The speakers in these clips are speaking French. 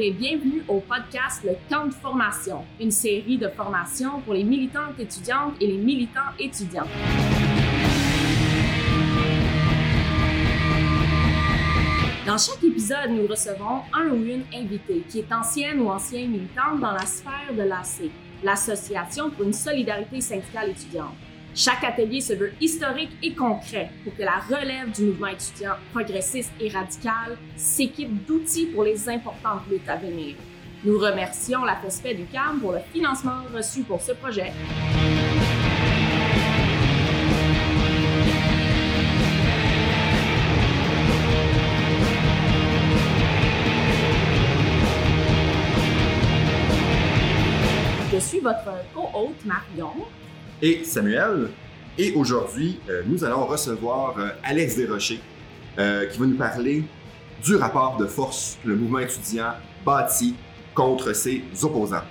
et bienvenue au podcast Le Camp de formation, une série de formations pour les militantes étudiantes et les militants étudiants. Dans chaque épisode, nous recevons un ou une invitée qui est ancienne ou ancien militante dans la sphère de l'AC, l'Association pour une solidarité syndicale étudiante. Chaque atelier se veut historique et concret pour que la relève du mouvement étudiant progressiste et radical s'équipe d'outils pour les importantes luttes à venir. Nous remercions la FESPED UQAM pour le financement reçu pour ce projet. Je suis votre co-hôte Marion. Et Samuel. Et aujourd'hui, nous allons recevoir Alex Desrochers qui va nous parler du rapport de force que le mouvement étudiant bâtit contre ses opposants.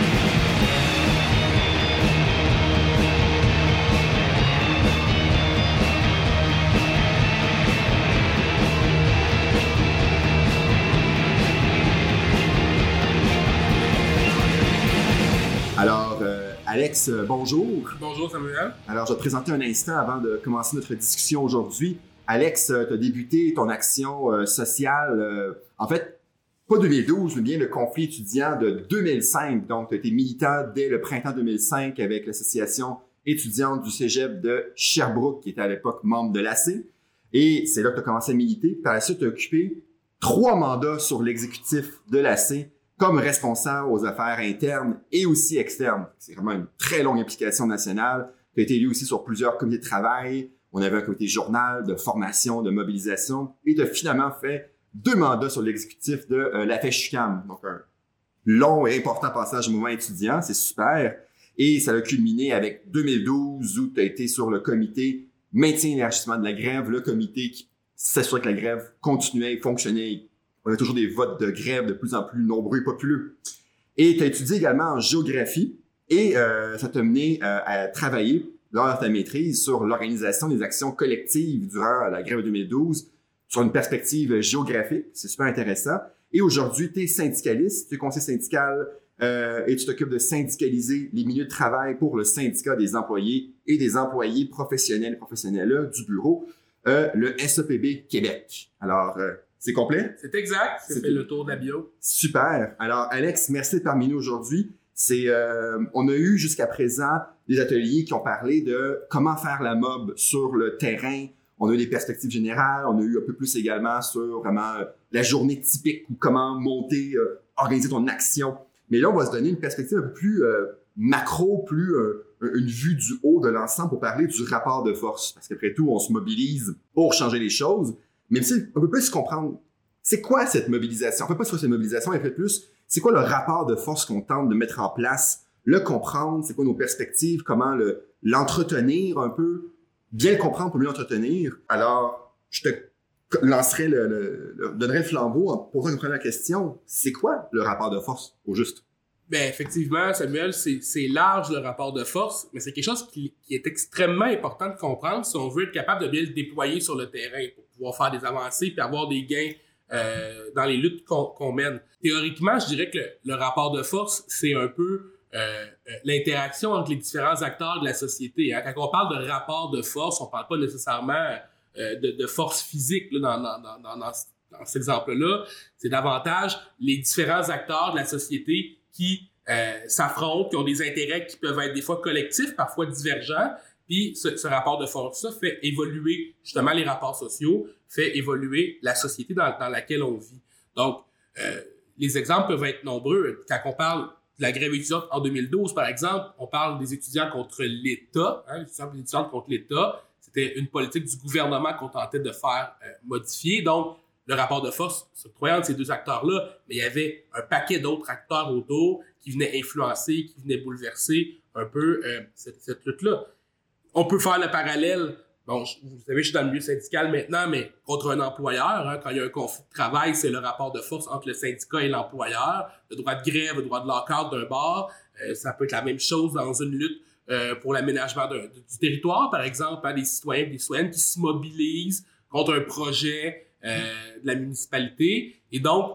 Alors, Alex, bonjour. Bonjour Samuel. Alors, je vais te présenter un instant avant de commencer notre discussion aujourd'hui. Alex, tu as débuté ton action sociale, en fait, pas 2012, mais bien le conflit étudiant de 2005. Donc, tu as été militant dès le printemps 2005 avec l'association étudiante du cégep de Sherbrooke, qui était à l'époque membre de l'AC. Et c'est là que tu as commencé à militer. Par la suite, tu as occupé 3 mandats sur l'exécutif de l'AC, comme responsable aux affaires internes et aussi externes. C'est vraiment une très longue implication nationale. Tu as été élu aussi sur plusieurs comités de travail. On avait un comité journal, de formation, de mobilisation. Et tu as finalement fait 2 mandats sur l'exécutif de la FESPED-UQAM. Donc, un long et important passage au mouvement étudiant. C'est super. Et ça a culminé avec 2012 où tu as été sur le comité maintien et élargissement de la grève, le comité qui s'assure que la grève continuait et fonctionnait. On a toujours des votes de grève de plus en plus nombreux et populeux. Et tu as étudié également en géographie et ça t'a mené à travailler lors de ta maîtrise sur l'organisation des actions collectives durant la grève de 2012 sur une perspective géographique. C'est super intéressant. Et aujourd'hui, tu es syndicaliste, tu es conseiller syndical et tu t'occupes de syndicaliser les milieux de travail pour le syndicat des employés et des employés professionnels et professionnelles du bureau, le SEPB Québec. Alors, c'est complet? C'est exact. C'est fait le tour de la bio. Super. Alors, Alex, merci d'être parmi nous aujourd'hui. On a eu jusqu'à présent des ateliers qui ont parlé de comment faire la mob sur le terrain. On a eu des perspectives générales. On a eu un peu plus également sur vraiment la journée typique ou comment monter, organiser ton action. Mais là, on va se donner une perspective un peu plus macro, plus une vue du haut de l'ensemble pour parler du rapport de force. Parce qu'après tout, on se mobilise pour changer les choses. Mais aussi, on peut plus comprendre, c'est quoi cette mobilisation? On peut pas sur cette mobilisation, mais peut-être plus, c'est quoi le rapport de force qu'on tente de mettre en place, le comprendre, c'est quoi nos perspectives, comment l'entretenir un peu, bien le comprendre pour mieux l'entretenir. Alors, je te lancerai donnerai le flambeau en posant une première question. C'est quoi le rapport de force, au juste? Ben effectivement, Samuel, c'est large le rapport de force, mais c'est quelque chose qui est extrêmement important de comprendre si on veut être capable de bien le déployer sur le terrain pour pouvoir faire des avancées puis avoir des gains dans les luttes qu'on mène. Théoriquement, je dirais que le rapport de force, c'est un peu l'interaction entre les différents acteurs de la société. Hein. Quand on parle de rapport de force, on parle pas nécessairement de force physique là, dans cet exemple-là. C'est davantage les différents acteurs de la société qui s'affrontent, qui ont des intérêts qui peuvent être des fois collectifs, parfois divergents. Puis ce rapport de force-là fait évoluer justement les rapports sociaux, fait évoluer la société dans laquelle on vit. Donc, les exemples peuvent être nombreux. Quand on parle de la grève étudiante en 2012, par exemple, on parle des étudiants contre l'État, hein, les étudiants contre l'État. C'était une politique du gouvernement qu'on tentait de faire modifier. Donc, le rapport de force s'octroyant de ces 2 acteurs-là, mais il y avait un paquet d'autres acteurs autour qui venaient influencer, qui venaient bouleverser un peu cette lutte-là. On peut faire le parallèle, bon, vous savez, je suis dans le milieu syndical maintenant, mais contre un employeur, hein, quand il y a un conflit de travail, c'est le rapport de force entre le syndicat et l'employeur. Le droit de grève, le droit de lockout d'un bord, ça peut être la même chose dans une lutte pour l'aménagement du territoire, par exemple, hein, des citoyens et des citoyennes qui se mobilisent contre un projet de la municipalité. Et donc,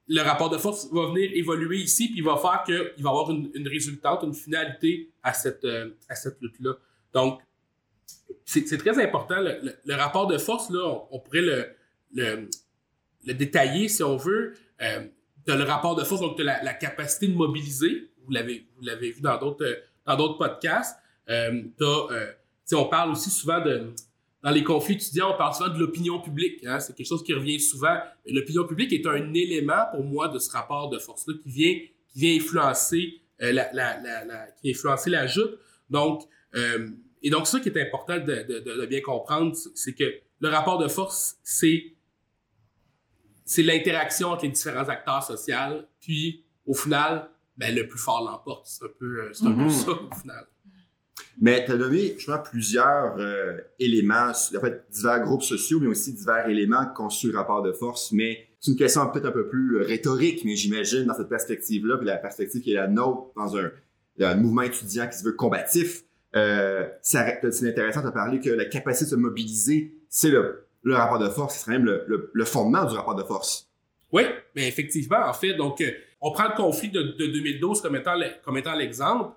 le rapport de force va venir évoluer ici, puis il va faire qu'il va y avoir une résultante, une finalité à cette lutte-là. Donc, c'est très important. Le rapport de force, là, on pourrait le détailler, si on veut. T'as le rapport de force, donc t'as la capacité de mobiliser. Vous l'avez vu dans d'autres podcasts. On parle aussi souvent dans les conflits étudiants, on parle souvent de l'opinion publique. Hein? C'est quelque chose qui revient souvent. L'opinion publique est un élément, pour moi, de ce rapport de force-là qui vient influencer qui influencer la joute. Donc, et donc, ça qui est important de bien comprendre, c'est que le rapport de force, c'est l'interaction entre les différents acteurs sociaux, puis au final, le plus fort l'emporte. C'est un peu ça, au final. Mais tu as donné, justement, plusieurs éléments, en fait, divers groupes sociaux, mais aussi divers éléments qui constituent le rapport de force. Mais c'est une question peut-être un peu plus rhétorique, mais j'imagine, dans cette perspective-là, puis la perspective qui est la nôtre, dans un mouvement étudiant qui se veut combatif, c'est intéressant de parler que la capacité de se mobiliser, c'est le rapport de force, c'est quand même le fondement du rapport de force. Oui, mais effectivement, en fait, donc, on prend le conflit de 2012 comme étant l'exemple.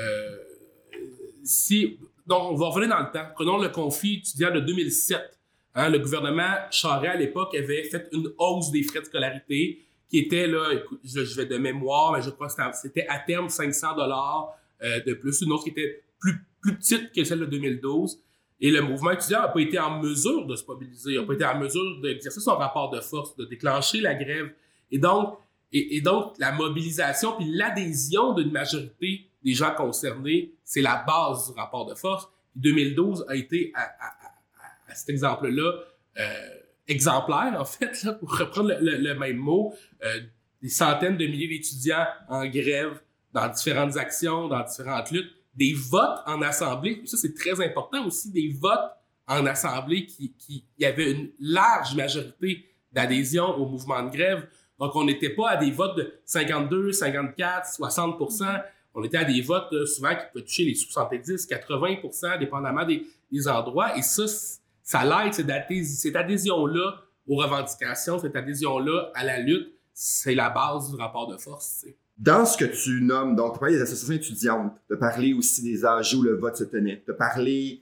Donc, on va revenir dans le temps. Prenons le conflit étudiant de 2007. Hein, le gouvernement Charest, à l'époque, avait fait une hausse des frais de scolarité qui était, là, écoute, je vais de mémoire, mais je crois que c'était à terme $500 de plus. Une hausse qui était plus petite que celle de 2012. Et le mouvement étudiant n'a pas été en mesure de se mobiliser, n'a pas été en mesure d'exercer son rapport de force, de déclencher la grève. Et donc la mobilisation puis l'adhésion d'une majorité des gens concernés, c'est la base du rapport de force. 2012 a été, à cet exemple-là, exemplaire, en fait, là, pour reprendre le même mot. Des centaines de milliers d'étudiants en grève dans différentes actions, dans différentes luttes. Des votes en assemblée, ça c'est très important aussi, des votes en assemblée qui y avait une large majorité d'adhésion au mouvement de grève. Donc on n'était pas à des votes de 52, 54, 60%. On était à des votes souvent qui peuvent toucher les 70, 80%, dépendamment des endroits. Et ça l'aide, cette adhésion-là aux revendications, cette adhésion-là à la lutte, c'est la base du rapport de force, tu sais. Dans ce que tu nommes, donc, tu parlais des associations étudiantes, de parler aussi des âges où le vote se tenait, de parler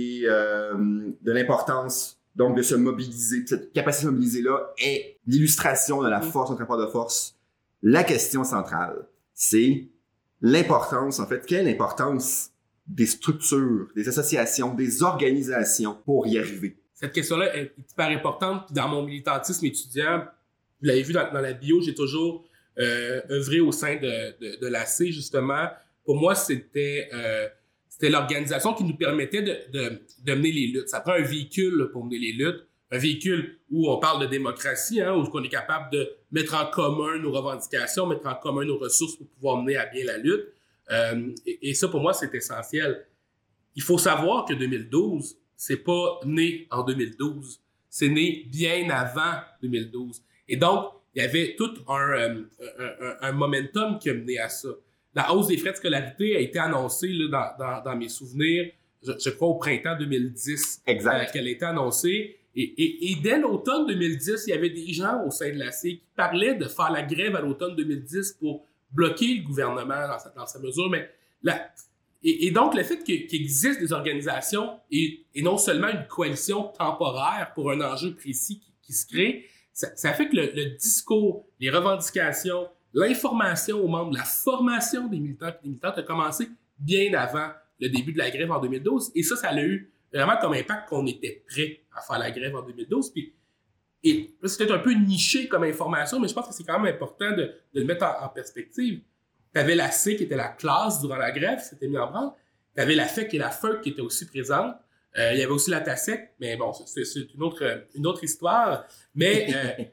de l'importance, donc, de se mobiliser, cette capacité de se mobiliser-là est l'illustration de la force, notre rapport de force. La question centrale, c'est l'importance, en fait, quelle est l'importance des structures, des associations, des organisations pour y arriver? Cette question-là est hyper importante. Dans mon militantisme étudiant, vous l'avez vu dans la bio, j'ai toujours œuvré au sein de l'AC, justement. Pour moi, c'était l'organisation qui nous permettait de mener les luttes. Ça prend un véhicule pour mener les luttes, un véhicule où on parle de démocratie, hein, où on est capable de mettre en commun nos revendications, mettre en commun nos ressources pour pouvoir mener à bien la lutte. Et ça, pour moi, c'est essentiel. Il faut savoir que 2012, c'est pas né en 2012. C'est né bien avant 2012. Et donc, il y avait tout un momentum qui a mené à ça. La hausse des frais de scolarité a été annoncée là, dans mes souvenirs, je crois au printemps 2010. Exact. Qu'elle a été annoncée. Et dès l'automne 2010, il y avait des gens au sein de l'AC qui parlaient de faire la grève à l'automne 2010 pour bloquer le gouvernement dans sa mesure. Mais et donc, le fait qu'il existe des organisations et non seulement une coalition temporaire pour un enjeu précis qui se crée, ça fait que le discours, les revendications, l'information aux membres, la formation des militants et des militantes a commencé bien avant le début de la grève en 2012. Et ça a eu vraiment comme impact qu'on était prêt à faire la grève en 2012. Et c'est peut-être un peu niché comme information, mais je pense que c'est quand même important de le mettre en perspective. Tu avais la C qui était la classe durant la grève, qui s'était mis en branle. Tu avais la FEC et la FEUC qui étaient aussi présentes. Il y avait aussi la TASEC, mais bon, c'est une autre histoire. Mais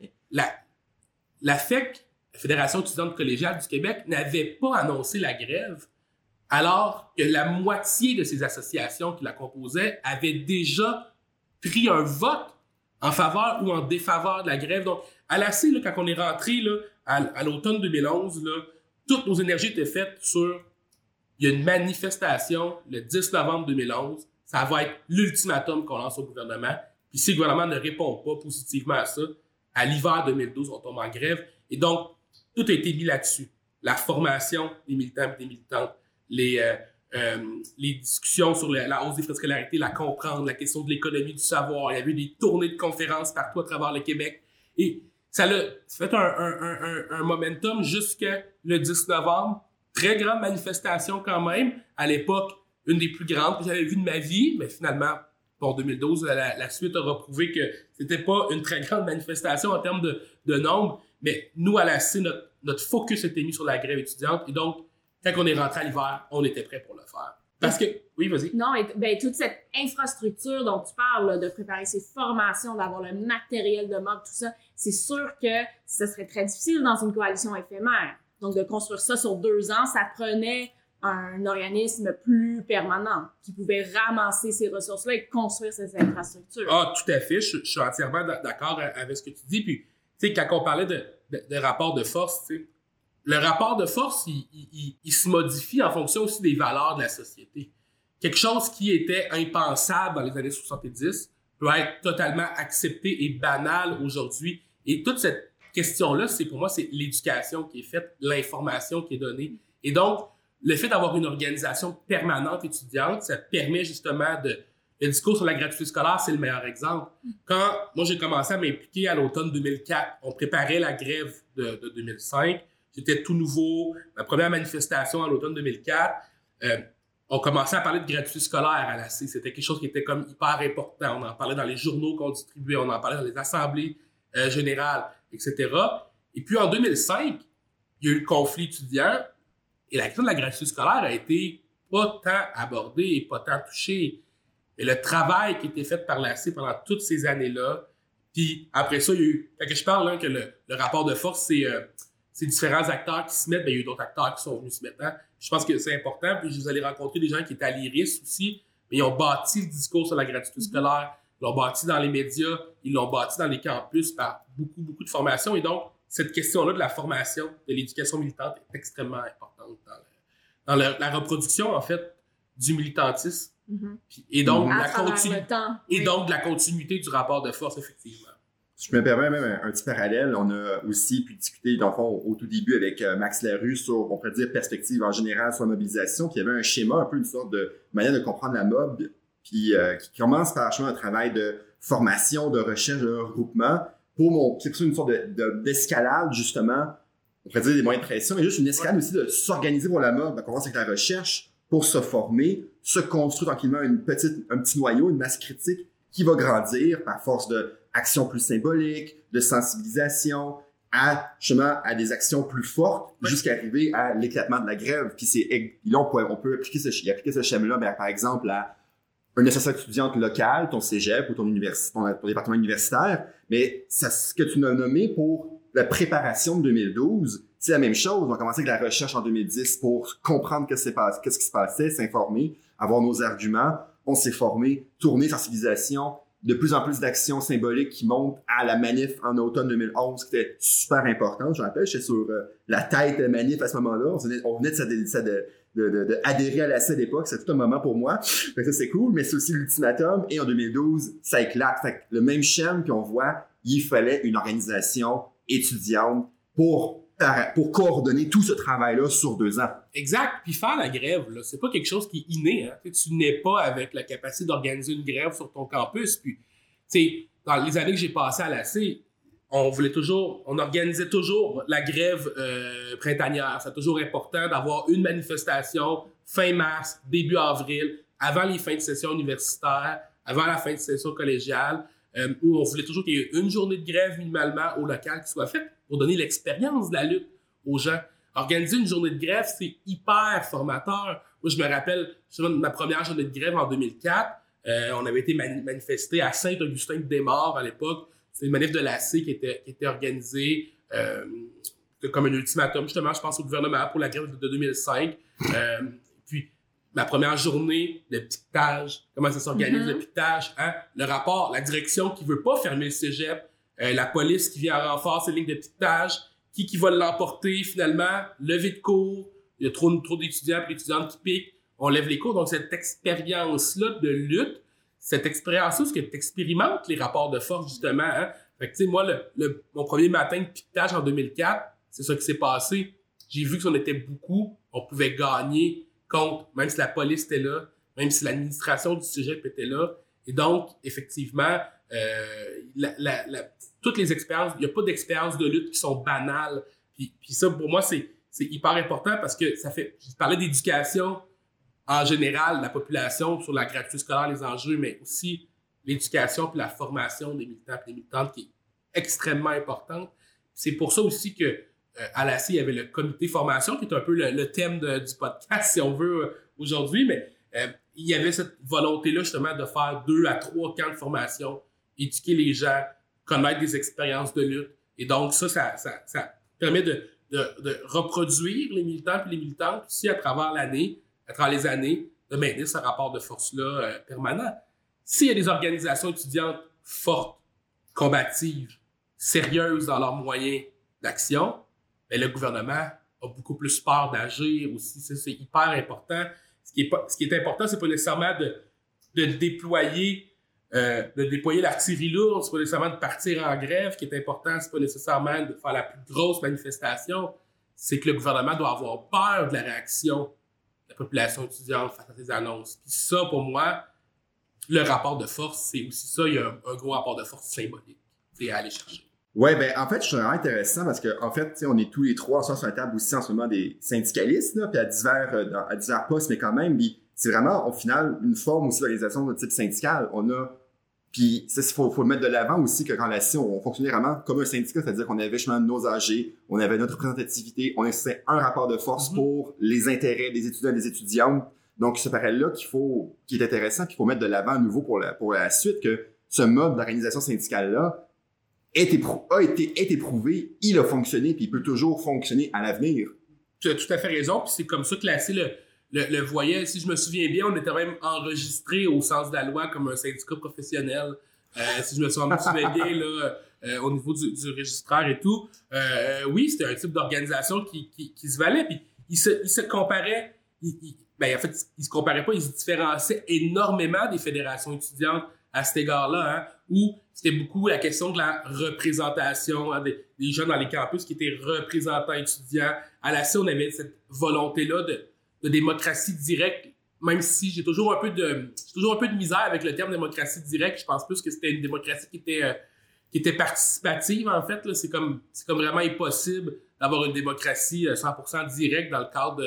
la FEC, la Fédération étudiante collégiale du Québec, n'avait pas annoncé la grève, alors que la moitié de ces associations qui la composaient avaient déjà pris un vote en faveur ou en défaveur de la grève. Donc, à l'AC, là, quand on est rentré là, à l'automne 2011, là, toutes nos énergies étaient faites sur il y a une manifestation le 10 novembre 2011. Ça va être l'ultimatum qu'on lance au gouvernement. Puis si le gouvernement ne répond pas positivement à ça, à l'hiver 2012, on tombe en grève. Et donc, tout a été mis là-dessus. La formation des militants et des militantes, les discussions sur la hausse des frais de scolarité, la comprendre, la question de l'économie du savoir. Il y avait des tournées de conférences partout à travers le Québec. Et ça a fait un momentum jusqu'à le 10 novembre. Très grande manifestation quand même. À l'époque, une des plus grandes que j'avais vues de ma vie. Mais finalement, pour 2012, la suite aura prouvé que c'était pas une très grande manifestation en termes de nombre. Mais nous, à l'AC, notre focus était mis sur la grève étudiante. Et donc, quand on est rentré à l'hiver, on était prêt pour le faire. Parce que... Oui, vas-y. Non, toute cette infrastructure dont tu parles, là, de préparer ces formations, d'avoir le matériel de mob, tout ça, c'est sûr que ce serait très difficile dans une coalition éphémère. Donc, de construire ça sur 2 ans, ça prenait un organisme plus permanent qui pouvait ramasser ces ressources-là et construire ces infrastructures. Ah, tout à fait. Je suis entièrement d'accord avec ce que tu dis. Puis, tu sais, quand on parlait de rapport de force, tu sais, le rapport de force, il se modifie en fonction aussi des valeurs de la société. Quelque chose qui était impensable dans les années 70 peut être totalement accepté et banal aujourd'hui. Et toute cette question-là, pour moi, c'est l'éducation qui est faite, l'information qui est donnée. Et donc, le fait d'avoir une organisation permanente étudiante, ça permet justement le discours sur la gratuité scolaire, c'est le meilleur exemple. Quand moi, j'ai commencé à m'impliquer à l'automne 2004, on préparait la grève de 2005. J'étais tout nouveau. Ma première manifestation à l'automne 2004, on commençait à parler de gratuité scolaire à l'AC. C'était quelque chose qui était comme hyper important. On en parlait dans les journaux qu'on distribuait, on en parlait dans les assemblées générales, etc. Et puis en 2005, il y a eu le conflit étudiant et la question de la gratuité scolaire a été pas tant abordée et pas tant touchée. Mais le travail qui a été fait par l'AC pendant toutes ces années-là, puis après ça, il y a eu... Quand je parle là, que le rapport de force, c'est différents acteurs qui se mettent, il y a eu d'autres acteurs qui sont venus se mettre. Je pense que c'est important. Puis vous allez rencontrer des gens qui étaient à l'IRIS aussi, mais ils ont bâti le discours sur la gratuité scolaire, ils l'ont bâti dans les médias, ils l'ont bâti dans les campus par beaucoup de formations. Et donc, cette question-là de la formation, de l'éducation militante est extrêmement importante dans la reproduction, en fait, du militantisme. Et donc, de la continuité du rapport de force, effectivement. Je me permets même un petit parallèle. On a aussi pu discuter, dans le fond, au tout début avec Max Larue sur, on pourrait dire, perspective en général sur la mobilisation. Puis il y avait un schéma, un peu une sorte de manière de comprendre la mob, puis qui commence par un travail de formation, de recherche, de regroupement, c'est une sorte d'escalade, justement. On pourrait dire des moyens de pression, mais juste une escalade aussi de s'organiser pour la mob. Donc on commence avec la recherche pour se former, se construire tranquillement un petit noyau, une masse critique qui va grandir par force d'actions plus symboliques, de sensibilisation, justement à des actions plus fortes, jusqu'à arriver à l'éclatement de la grève. Puis là, on peut appliquer ce schéma-là, par exemple, à une association étudiante locale, ton cégep ou ton département universitaire. Mais ce que tu as nommé pour la préparation de 2012, c'est la même chose. On va commencer avec la recherche en 2010 pour comprendre qu'est-ce qui se passait, s'informer, avoir nos arguments. On s'est formé, tournée, sensibilisation, de plus en plus d'actions symboliques qui montent à la manif en automne 2011, qui était super importante. Je me rappelle, j'étais sur la tête de manif à ce moment-là. On venait de adhérer à l'AC à l'époque. C'est tout un moment pour moi. Fait que ça, c'est cool, mais c'est aussi l'ultimatum. Et en 2012, ça éclate. Fait que le même schéma qu'on voit, il fallait une organisation étudiante pour coordonner tout ce travail-là sur 2 ans. Exact. Puis faire la grève, là, c'est pas quelque chose qui est inné. Hein? Tu n'es pas avec la capacité d'organiser une grève sur ton campus. Puis, dans les années que j'ai passées à l'AC, on organisait toujours la grève printanière. C'est toujours important d'avoir une manifestation fin mars, début avril, avant les fins de session universitaire, avant la fin de session collégiale, où on voulait toujours qu'il y ait une journée de grève minimalement au local qui soit faite pour donner l'expérience de la lutte aux gens. Organiser une journée de grève, c'est hyper formateur. Moi, je me rappelle, ma première journée de grève en 2004, on avait été manifesté à Saint-Augustin-de-Desmaures à l'époque. C'est une manif de l'AC qui était organisée comme un ultimatum, justement, je pense au gouvernement pour la grève de 2005. Puis, ma première journée de piquetage, comment ça s'organise le piquetage, hein? Le rapport, la direction qui veut pas fermer le cégep, la police qui vient en renfort ces lignes de piquetage, qui va l'emporter finalement, lever de cours, il y a trop d'étudiants et d'étudiantes qui piquent, on lève les cours. Donc cette expérience-là de lutte, cette expérience-là, ce que tu expérimentes les rapports de force justement, hein? Fait que, tu sais, moi, mon premier matin de piquetage en 2004, c'est ça qui s'est passé. J'ai vu que si on était beaucoup, on pouvait gagner contre, même si la police était là, même si l'administration du cégep était là. Et donc, effectivement, toutes les expériences, il n'y a pas d'expériences de lutte qui sont banales. Puis ça, pour moi, c'est hyper important parce que ça fait, je parlais d'éducation en général, la population sur la gratuité scolaire, les enjeux, mais aussi l'éducation puis la formation des militants et des militantes qui est extrêmement importante. C'est pour ça aussi que à l'AC, il y avait le comité formation qui est un peu le thème du podcast, si on veut, aujourd'hui, mais il y avait cette volonté-là justement de faire 2 à 3 camps de formation, éduquer les gens, connaître des expériences de lutte. Et donc ça permet de reproduire les militants et les militantes aussi à travers l'année, à travers les années, de maintenir ce rapport de force-là permanent. S'il y a des organisations étudiantes fortes, combatives, sérieuses dans leurs moyens d'action, bien, le gouvernement a beaucoup plus peur d'agir aussi. C'est hyper important. Ce qui est important, c'est pas nécessairement de déployer l'artillerie lourde, c'est pas nécessairement de partir en grève. Ce qui est important, c'est pas nécessairement de faire la plus grosse manifestation. C'est que le gouvernement doit avoir peur de la réaction de la population étudiante face à ces annonces. Puis ça, pour moi, le rapport de force, c'est aussi ça. Il y a un gros rapport de force symbolique. C'est à aller chercher. Ouais, ben en fait, je trouve vraiment intéressant parce que en fait, on est tous les trois sur la table aussi en ce moment des syndicalistes, là, puis à divers postes, mais quand même, c'est vraiment au final une forme aussi d'organisation de type syndical. Puis ça, faut le mettre de l'avant aussi que quand on fonctionnait vraiment comme un syndicat, c'est-à-dire qu'on avait justement nos AG, on avait notre représentativité, on avait un rapport de force pour les intérêts des étudiants et des étudiantes. Donc ce parallèle-là qui est intéressant, qu'il faut mettre de l'avant à nouveau pour la suite, que ce mode d'organisation syndicale-là a été éprouvé, il a fonctionné, puis il peut toujours fonctionner à l'avenir. Tu as tout à fait raison, puis c'est comme ça que l'AC le voyait. Si je me souviens bien, on était même enregistré au sens de la loi comme un syndicat professionnel. Si je me souviens bien, là, au niveau du registraire et tout. Oui, c'était un type d'organisation qui se valait, puis il se comparait, en fait, il se comparait pas, il se différenciait énormément des fédérations étudiantes à cet égard-là, hein, où c'était beaucoup la question de la représentation, hein, des jeunes dans les campus qui étaient représentants étudiants. À l'AC, on avait cette volonté-là de démocratie directe, même si j'ai toujours un peu de misère avec le terme démocratie directe. Je pense plus que c'était une démocratie qui était participative, en fait. Là. C'est comme vraiment impossible d'avoir une démocratie 100% directe dans le cadre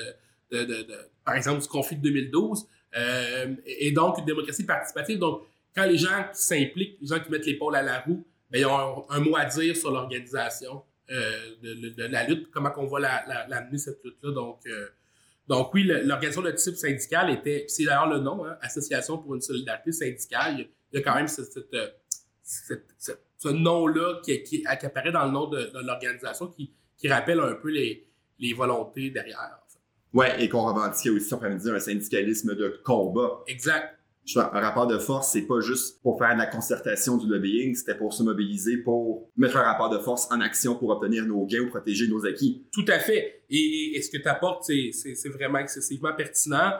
par exemple, du conflit de 2012. Et donc, une démocratie participative. Donc, quand les gens qui s'impliquent, les gens qui mettent l'épaule à la roue, bien, ils ont un mot à dire sur l'organisation de la lutte, comment on va l'amener, cette lutte-là. Donc oui, l'organisation de type syndical c'est d'ailleurs le nom, hein, Association pour une solidarité syndicale. Il y a quand même ce nom-là qui apparaît dans le nom de l'organisation qui rappelle un peu les volontés derrière. En fait. Ouais, et qu'on revendiquait aussi, on pourrait dire, un syndicalisme de combat. Exact. Un rapport de force, c'est pas juste pour faire de la concertation, du lobbying, c'était pour se mobiliser, pour mettre un rapport de force en action pour obtenir nos gains ou protéger nos acquis. Tout à fait. Et ce que tu apportes, c'est vraiment excessivement pertinent.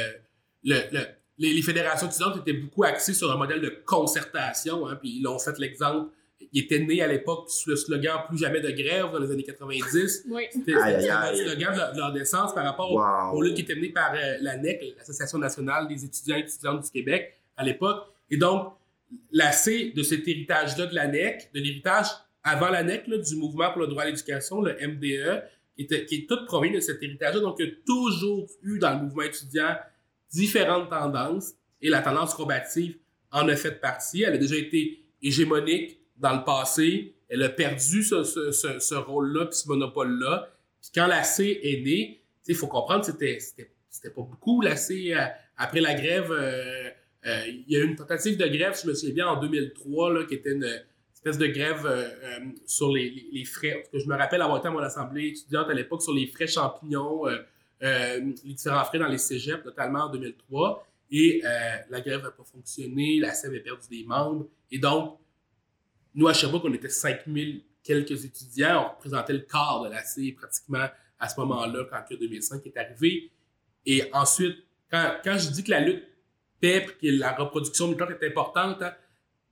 Les fédérations étudiantes étaient beaucoup axées sur un modèle de concertation, hein, puis ils l'ont fait l'exemple. Ils étaient nés à l'époque sous le slogan « Plus jamais de grève » dans les années 90. Oui. C'était le slogan de leur naissance par rapport aux luttes qui étaient menées par l'ANEC, l'Association nationale des étudiants et étudiantes du Québec, à l'époque. Et donc, l'AC de cet héritage-là de l'ANEC, de l'héritage avant l'ANEC, là, du Mouvement pour le droit à l'éducation, le MDE, qui est tout provenu de cet héritage-là. Donc, il y a toujours eu dans le mouvement étudiant différentes tendances, et la tendance combative en a fait partie. Elle a déjà été hégémonique dans le passé, elle a perdu ce rôle-là puis ce monopole-là. Puis quand l'AC est né, il faut comprendre que c'était pas beaucoup l'AC. Après la grève, il y a eu une tentative de grève, si je me souviens bien, en 2003, là, qui était une espèce de grève sur les frais. Parce que je me rappelle avoir été à mon assemblée étudiante à l'époque sur les frais champignons, les différents frais dans les cégeps, notamment en 2003. Et la grève n'a pas fonctionné, l'AC avait perdu des membres. Et donc, nous, à Sherbrooke, on était 5000 quelques étudiants. On représentait le quart de l'AC pratiquement à ce moment-là, quand le 2005 est arrivé. Et ensuite, quand je dis que la lutte paie et que la reproduction militante est importante, hein,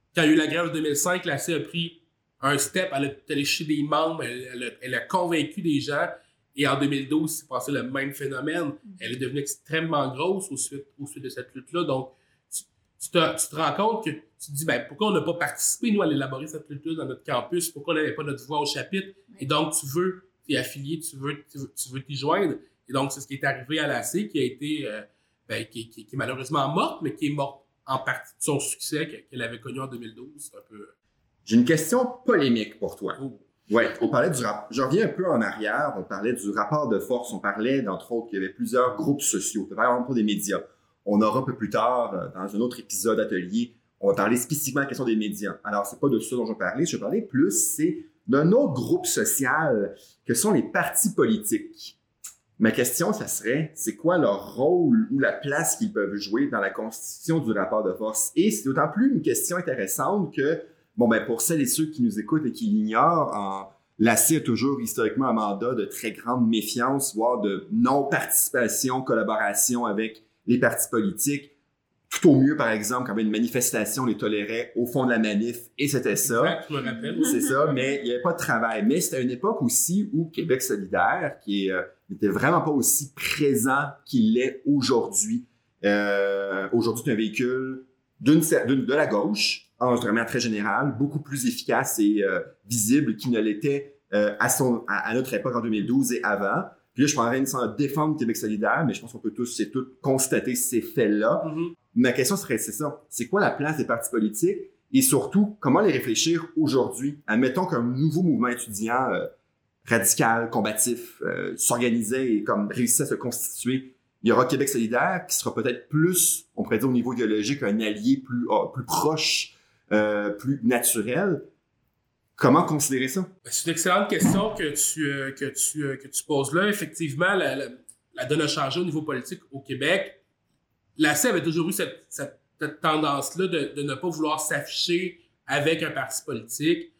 quand il y a eu la grève de 2005, l'AC a pris un step, elle a allé chez des membres, elle a convaincu des gens. Et en 2012, c'est passé le même phénomène. Elle est devenue extrêmement grosse au suite de cette lutte-là. Donc, tu te rends compte que tu te dis, ben, pourquoi on n'a pas participé, nous, à l'élaborer cette lutte-là dans notre campus? Pourquoi on n'avait pas notre voix au chapitre? Et donc, tu veux t'y affilier, tu veux t'y joindre. Et donc, c'est ce qui est arrivé à l'AC, qui a été, qui est malheureusement morte, mais qui est morte en partie de son succès qu'elle avait connu en 2012. C'est un peu... J'ai une question polémique pour toi. Oh. Ouais, on parlait du rapport. Je reviens un peu en arrière. On parlait du rapport de force. On parlait, d'entre autres, qu'il y avait plusieurs groupes sociaux. Par exemple, pour des médias. On aura un peu plus tard, dans un autre épisode atelier, on va parler spécifiquement de la question des médias. Alors, c'est pas de ça dont je vais parler. Je vais parler plus, c'est d'un autre groupe social que sont les partis politiques. Ma question, ça serait, c'est quoi leur rôle ou la place qu'ils peuvent jouer dans la constitution du rapport de force? Et c'est d'autant plus une question intéressante que, bon, ben, pour celles et ceux qui nous écoutent et qui l'ignorent, l'AC a toujours historiquement un mandat de très grande méfiance, voire de non-participation, collaboration avec les partis politiques. Tout au mieux, par exemple, quand il y avait une manifestation, on les tolérait au fond de la manif, et c'était ça. Exact, je me rappelle. C'est ça, mais il n'y avait pas de travail. Mais c'était une époque aussi où Québec solidaire, qui n'était vraiment pas aussi présent qu'il l'est aujourd'hui. Aujourd'hui, c'est un véhicule de la gauche, en vraiment très général, beaucoup plus efficace et visible qu'il ne l'était à notre époque en 2012 et avant. Puis là, je prendrais une sorte de défendre Québec solidaire, mais je pense qu'on peut tous constater ces faits-là. Mm-hmm. Ma question serait, c'est ça. C'est quoi la place des partis politiques? Et surtout, comment les réfléchir aujourd'hui? Admettons qu'un nouveau mouvement étudiant radical, combatif, s'organisait et comme réussissait à se constituer. Il y aura Québec solidaire qui sera peut-être plus, on pourrait dire au niveau idéologique, un allié plus proche, plus naturel. Comment considérer ça? C'est une excellente question que tu poses là. Effectivement, la donne a changé au niveau politique au Québec. L'AC avait toujours eu cette tendance-là de ne pas vouloir s'afficher avec un parti politique.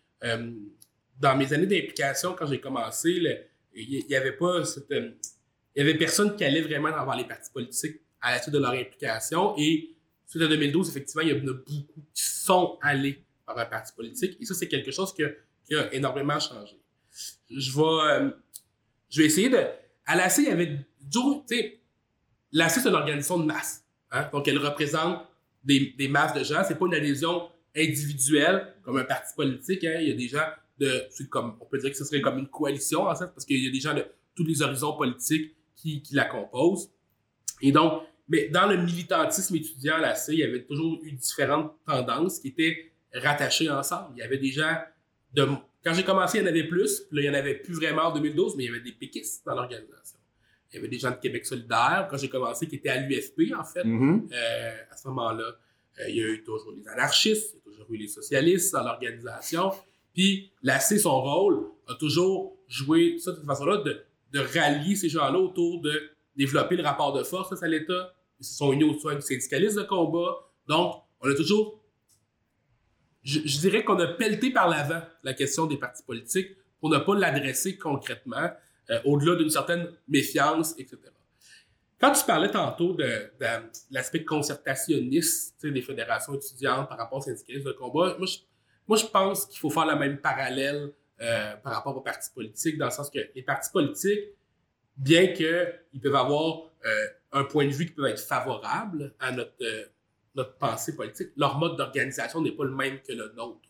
Dans mes années d'implication, quand j'ai commencé, il y avait pas il y avait personne qui allait vraiment vers les partis politiques à la suite de leur implication. Et suite à 2012, effectivement, il y en a beaucoup qui sont allés par un parti politique. Et ça, c'est quelque chose qui a énormément changé. Je vais essayer de... À l'AC, il y avait toujours... Tu sais, l'AC, c'est une organisation de masse. Hein? Donc, elle représente des masses de gens. C'est pas une adhésion individuelle comme un parti politique. Hein? Il y a des gens on peut dire que ce serait comme une coalition, en fait, parce qu'il y a des gens de tous les horizons politiques qui la composent. Et donc, mais dans le militantisme étudiant à l'AC, il y avait toujours eu différentes tendances qui étaient rattachées ensemble. Il y avait des gens quand j'ai commencé, il y en avait plus. Là, il n'y en avait plus vraiment en 2012, mais il y avait des péquistes dans l'organisation. Il y avait des gens de Québec solidaire, quand j'ai commencé, qui étaient à l'UFP, en fait, à ce moment-là. Il y a eu toujours les anarchistes, il y a toujours eu les socialistes dans l'organisation. Puis, l'AC, son rôle, a toujours joué ça de cette façon-là, de rallier ces gens-là autour de développer le rapport de force à l'État. Ils se sont unis autour du syndicalisme de combat. Donc, on a toujours... Je dirais qu'on a pelleté par l'avant la question des partis politiques pour ne pas l'adresser concrètement, au-delà d'une certaine méfiance, etc. Quand tu parlais tantôt de l'aspect concertationniste des fédérations étudiantes par rapport aux syndicalistes de combat, moi, je pense qu'il faut faire le même parallèle par rapport aux partis politiques, dans le sens que les partis politiques, bien qu'ils peuvent avoir un point de vue qui peut être favorable à notre pensée politique, leur mode d'organisation n'est pas le même que le nôtre.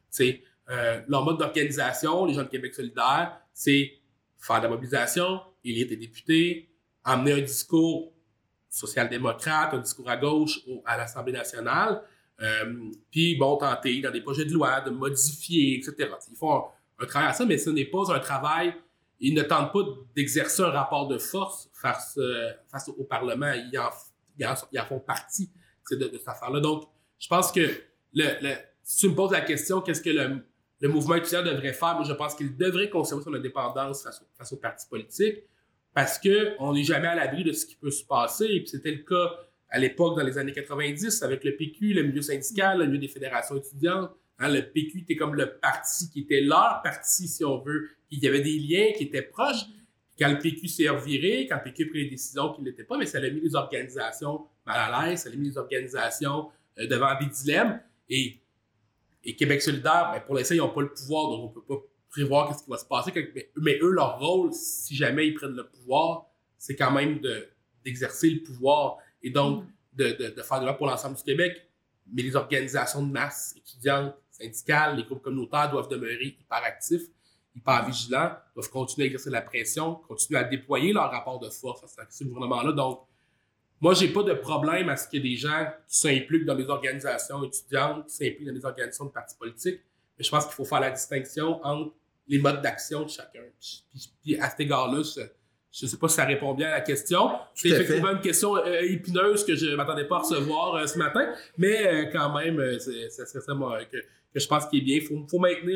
Leur mode d'organisation, les gens de Québec solidaire, c'est faire de la mobilisation, élire des députés, amener un discours social-démocrate, un discours à gauche à l'Assemblée nationale, puis tenter dans des projets de loi de modifier, etc. Ils font un travail à ça, mais ce n'est pas un travail. Ils ne tentent pas d'exercer un rapport de force face au Parlement. Ils en font partie de cette affaire-là. Donc, je pense que si tu me poses la question, qu'est-ce que le mouvement étudiant devrait faire? Moi, je pense qu'il devrait conserver son indépendance face aux partis politiques parce qu'on n'est jamais à l'abri de ce qui peut se passer. Et puis, c'était le cas à l'époque, dans les années 90, avec le PQ, le milieu syndical, le milieu des fédérations étudiantes. Hein, le PQ était comme le parti qui était leur parti, si on veut. Il y avait des liens qui étaient proches. Quand le PQ s'est reviré, quand le PQ a pris des décisions qui ne l'étaient pas, mais ça a mis les organisations mal à l'aise, ça a mis les organisations devant des dilemmes. Et Et Québec solidaire, ben, pour l'instant, ils n'ont pas le pouvoir, donc on ne peut pas prévoir ce qui va se passer. Mais eux, leur rôle, si jamais ils prennent le pouvoir, c'est quand même d'exercer le pouvoir et donc de faire de l'œuvre pour l'ensemble du Québec. Mais les organisations de masse, étudiantes, syndicales, les groupes communautaires doivent demeurer hyper actifs, hyper vigilants, doivent continuer à exercer la pression, continuer à déployer leur rapport de force à ce gouvernement-là. Donc, moi, j'ai pas de problème à ce qu'il y ait des gens qui s'impliquent dans des organisations étudiantes, qui s'impliquent dans des organisations de partis politiques, mais je pense qu'il faut faire la distinction entre les modes d'action de chacun. Puis à cet égard-là, je ne sais pas si ça répond bien à la question. C'est effectivement une question épineuse que je ne m'attendais pas à recevoir ce matin, mais quand même, ça serait ça que je pense qu'il est bien. Il faut maintenir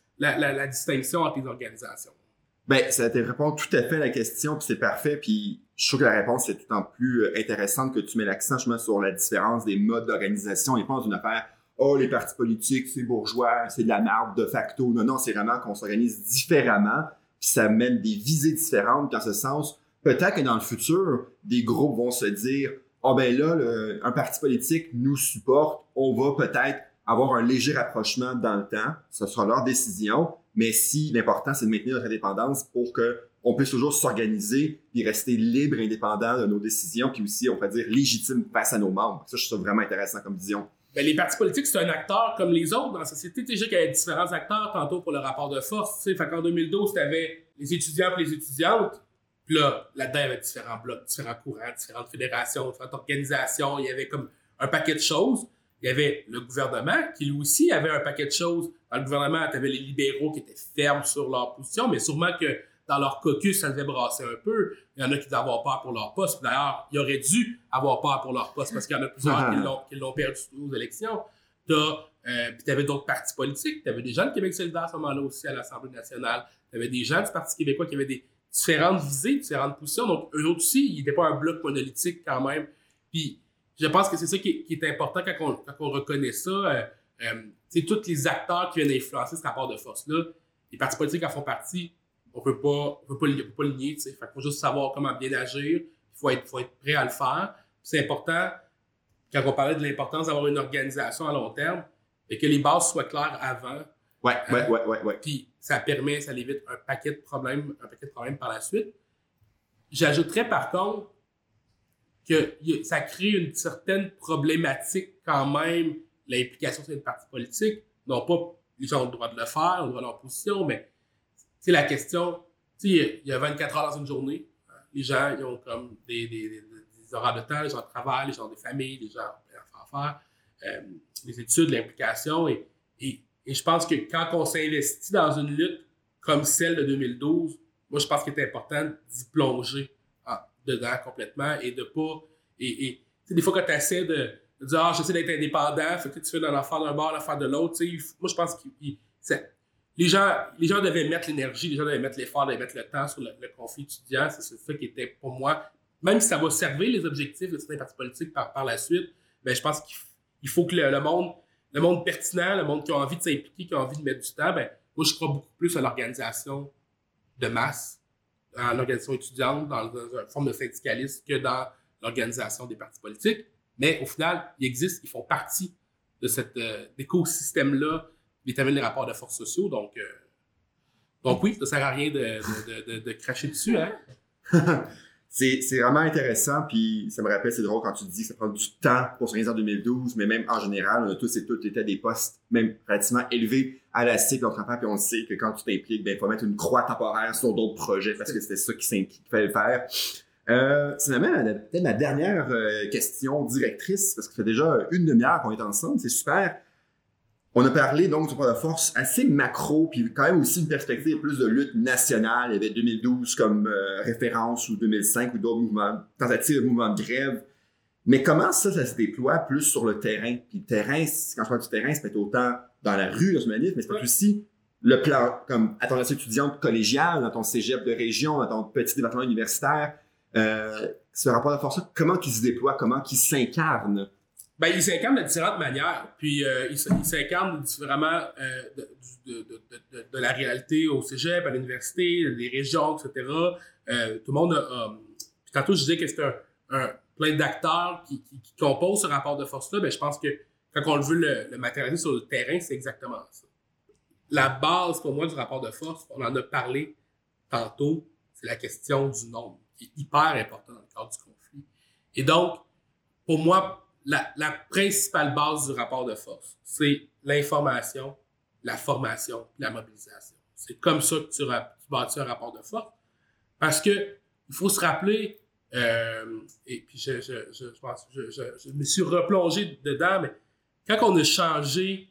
la distinction entre les organisations. Ben, ça te répond tout à fait à la question, puis c'est parfait, puis je trouve que la réponse est tout en plus intéressante que tu mets l'accent justement sur la différence des modes d'organisation et pas dans une affaire « Oh, les partis politiques, c'est bourgeois, c'est de la merde de facto ». Non, c'est vraiment qu'on s'organise différemment, puis ça mène des visées différentes, dans ce sens, peut-être que dans le futur, des groupes vont se dire « Ah ben là, un parti politique nous supporte, on va peut-être avoir un léger rapprochement dans le temps, ce sera leur décision, mais si l'important, c'est de maintenir notre indépendance pour qu'on puisse toujours s'organiser et rester libre et indépendant de nos décisions, puis aussi, on peut dire, légitime face à nos membres. Ça, je trouve ça vraiment intéressant comme vision. Ben, les partis politiques, c'est un acteur comme les autres dans la société. Tu sais, qu'il y avait différents acteurs tantôt pour le rapport de force. Tu sais, fait qu'en 2012, tu avais les étudiants et les étudiantes. Puis là-dedans, il y avait différents blocs, différents courants, différentes fédérations, différentes organisations. Il y avait comme un paquet de choses. Il y avait le gouvernement qui, lui aussi, avait un paquet de choses. Dans le gouvernement, tu avais les libéraux qui étaient fermes sur leur position, mais sûrement que dans leur caucus, ça devait brasser un peu. Il y en a qui devaient avoir peur pour leur poste. D'ailleurs, ils auraient dû avoir peur pour leur poste parce qu'il y en a plusieurs qui l'ont perdu aux élections. Puis tu avais d'autres partis politiques. Tu avais des gens de Québec solidaire à ce moment-là aussi à l'Assemblée nationale. Tu avais des gens du Parti québécois qui avaient des différentes visées, différentes positions. Donc, eux autres aussi, ils n'étaient pas un bloc monolithique quand même. Puis, je pense que c'est ça qui est important quand on reconnaît ça. Tous les acteurs qui viennent influencer ce rapport de force-là, les partis politiques en font partie. On peut pas le nier. Fait qu'il faut juste savoir comment bien agir. Il faut être prêt à le faire. Puis c'est important, quand on parlait de l'importance d'avoir une organisation à long terme, et que les bases soient claires avant. Ouais. Puis ça évite un paquet de problèmes par la suite. J'ajouterais par contre que ça crée une certaine problématique quand même, l'implication sur une partie politique. Non pas les gens ont le droit de le faire, ont le droit de leur position, mais c'est la question, il y a 24 heures dans une journée. Les gens, ils ont comme des horaires de temps, les gens travaillent, les gens ont des familles, les gens ont plein d'affaires à faire, les études, l'implication. Et je pense que quand on s'investit dans une lutte comme celle de 2012, moi, je pense qu'il est important d'y plonger dedans complètement et de pas... Et des fois, quand tu essaies de dire « j'essaie d'être indépendant », fait que tu fais l'affaire d'un bord, l'affaire de l'autre, moi, je pense que les gens devaient mettre l'énergie, les gens devaient mettre l'effort, devaient mettre le temps sur le conflit étudiant. C'est ça qui était, pour moi, même si ça va servir les objectifs de certains partis politiques par la suite, ben, je pense qu'il faut que le monde pertinent, le monde qui a envie de s'impliquer, qui a envie de mettre du temps, ben, moi, je crois beaucoup plus à l'organisation de masse, dans l'organisation étudiante, dans une forme de syndicalisme que dans l'organisation des partis politiques. Mais au final, ils font partie de cet écosystème-là qui détermine les rapports de force sociaux. Donc oui, ça ne sert à rien de cracher dessus. Hein? C'est vraiment intéressant, puis ça me rappelle, c'est drôle quand tu dis que ça prend du temps pour s'organiser en 2012, mais même en général, on a tous et toutes été à des postes même relativement élevés à la cycle de notre affaire, puis on sait que quand tu t'impliques, ben il faut mettre une croix temporaire sur d'autres projets parce que c'était ça qu'il fallait faire. Ça m'amène peut-être ma dernière question directrice, parce que ça fait déjà une demi-heure qu'on est ensemble, c'est super. On a parlé donc du rapport de force assez macro, puis quand même aussi une perspective plus de lutte nationale. Il y avait 2012 comme référence, ou 2005, ou d'autres mouvements, tentatives de mouvements de grève. Mais comment ça se déploie plus sur le terrain? Puis le terrain, quand je parle du terrain, c'est peut-être autant dans la rue, dans ce manif, mais c'est peut-être aussi le plan, comme à ton action étudiante collégiale, dans ton cégep de région, dans ton petit département universitaire. Ce rapport de force-là, comment il se déploie, comment il s'incarne? Ben, il s'incarne de différentes manières. Puis, il s'incarne différemment de la réalité au cégep, à l'université, des régions, etc. Tout le monde a... Puis tantôt, je disais que c'est un plein d'acteurs qui composent ce rapport de force-là. Ben, je pense que quand on veut le matérialiser sur le terrain, c'est exactement ça. La base, pour moi, du rapport de force, on en a parlé tantôt, c'est la question du nombre, qui est hyper important dans le cadre du conflit. Et donc, pour moi, la principale base du rapport de force, c'est l'information, la formation, la mobilisation. C'est comme ça que tu bâtis un rapport de force. Parce que il faut se rappeler, et puis je pense, je me suis replongé dedans, mais quand on a changé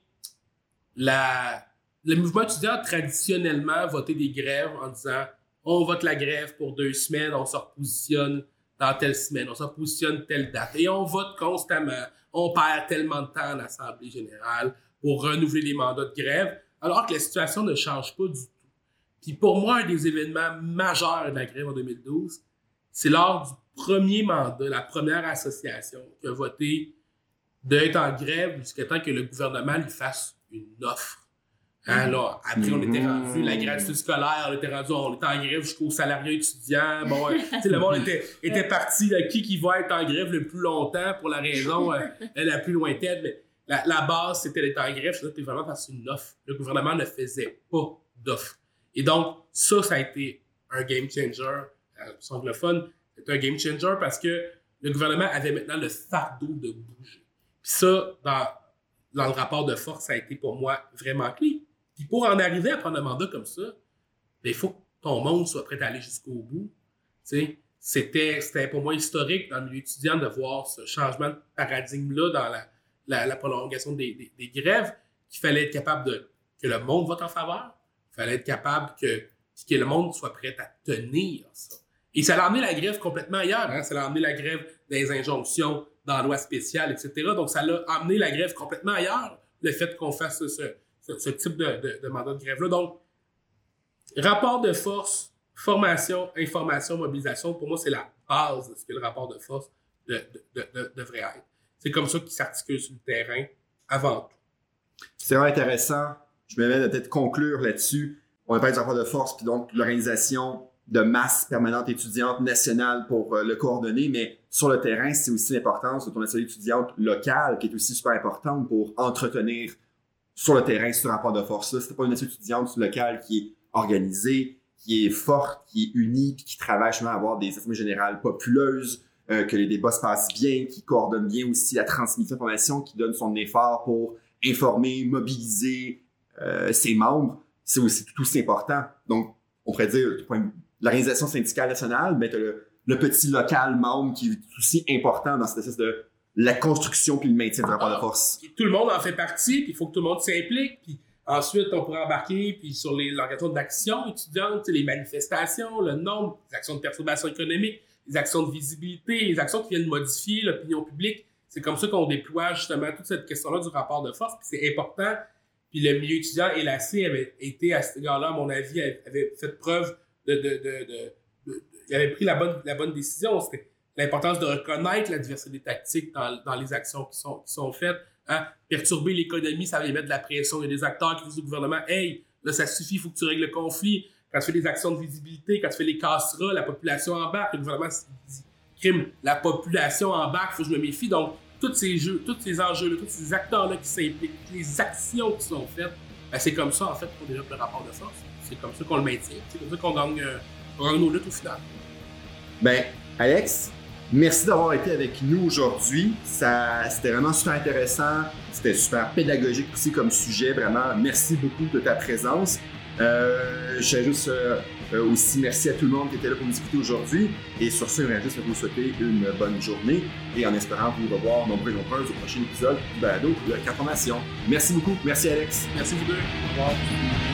le mouvement étudiant traditionnellement voté des grèves en disant on vote la grève pour 2 semaines, on se repositionne dans telle semaine, on se repositionne telle date, et on vote constamment, on perd tellement de temps en Assemblée générale pour renouveler les mandats de grève, alors que la situation ne change pas du tout. Puis pour moi, un des événements majeurs de la grève en 2012, c'est lors du premier mandat, la première association qui a voté d'être en grève jusqu'à temps que le gouvernement lui fasse une offre. Hein, là, après, on était rendu, la gratuité scolaire, on était en grève jusqu'aux salariés étudiants. Bon, le monde était parti, là, qui va être en grève le plus longtemps pour la raison la plus lointaine. Mais la base, c'était d'être en grève, c'était vraiment parce qu'une offre. Le gouvernement ne faisait pas d'offre. Et donc, ça a été un game changer. Pour anglophone, c'était un game changer parce que le gouvernement avait maintenant le fardeau de bouger. Puis ça, dans le rapport de force, ça a été pour moi vraiment clé. Puis pour en arriver à prendre un mandat comme ça, il faut que ton monde soit prêt à aller jusqu'au bout. T'sais, c'était pour moi historique dans le milieu étudiant de voir ce changement de paradigme-là dans la prolongation des grèves, qu'il fallait être capable que le monde vote en faveur, il fallait être capable que le monde soit prêt à tenir ça. Et ça a amené la grève complètement ailleurs. Hein? Ça a amené la grève des injonctions dans la loi spéciale, etc. Donc ça l'a amené la grève complètement ailleurs, le fait qu'on fasse ce type de mandat de grève-là. Donc, rapport de force, formation, information, mobilisation, pour moi, c'est la base de ce que le rapport de force devrait être. C'est comme ça qu'il s'articule sur le terrain avant tout. C'est vraiment intéressant. Je me mets de peut-être conclure là-dessus. On a parlé du rapport de force, puis donc l'organisation de masse permanente étudiante nationale pour le coordonner, mais sur le terrain, c'est aussi l'importance de ton assemblée étudiante locale qui est aussi super importante pour entretenir sur le terrain ce rapport de force-là. C'était pas une assemblée étudiante locale qui est organisée, qui est forte, qui est unie, puis qui travaille justement à avoir des assemblées générales populeuses, que les débats se passent bien, qui coordonne bien aussi la transmission d'informations, qui donne son effort pour informer, mobiliser ses membres. C'est aussi tout aussi important. Donc, on pourrait dire, l'organisation syndicale nationale, ben, tu as le petit local membre qui est aussi important dans cette espèce de la construction puis le maintien du rapport de force. Tout le monde en fait partie, puis il faut que tout le monde s'implique, puis ensuite on pourrait embarquer puis sur l'organisation d'actions étudiantes, les manifestations, le nombre, les actions de perturbation économique, les actions de visibilité, les actions qui viennent modifier l'opinion publique. C'est comme ça qu'on déploie justement toute cette question-là du rapport de force, puis c'est important. Puis le milieu étudiant et la C avait été, à cet égard-là, à mon avis, avait fait preuve il avait pris la bonne décision. C'était l'importance de reconnaître la diversité des tactiques dans les actions qui sont faites. Hein? Perturber l'économie, ça va mettre de la pression. Il y a des acteurs qui disent au gouvernement « Hey, là, ça suffit, il faut que tu règles le conflit. » Quand tu fais des actions de visibilité, quand tu fais les casseras, la population embarque. Le gouvernement dit « Crime, la population embarque, il faut que je me méfie. » Donc, tous ces enjeux-là, tous ces acteurs-là qui s'impliquent, les actions qui sont faites, ben, c'est comme ça, en fait, qu'on développe le rapport de force. C'est comme ça qu'on le maintient. C'est comme ça qu'on gagne nos luttes au final. Ben, Alex, merci d'avoir été avec nous aujourd'hui. C'était vraiment super intéressant. C'était super pédagogique aussi comme sujet. Vraiment, merci beaucoup de ta présence. Je vais juste aussi merci à tout le monde qui était là pour nous discuter aujourd'hui. Et sur ce, j'aimerais juste vous souhaiter une bonne journée et en espérant vous revoir nombreux et nombreuses au prochain épisode du balado de Information. Merci beaucoup. Merci Alex. Merci vous deux. Au revoir.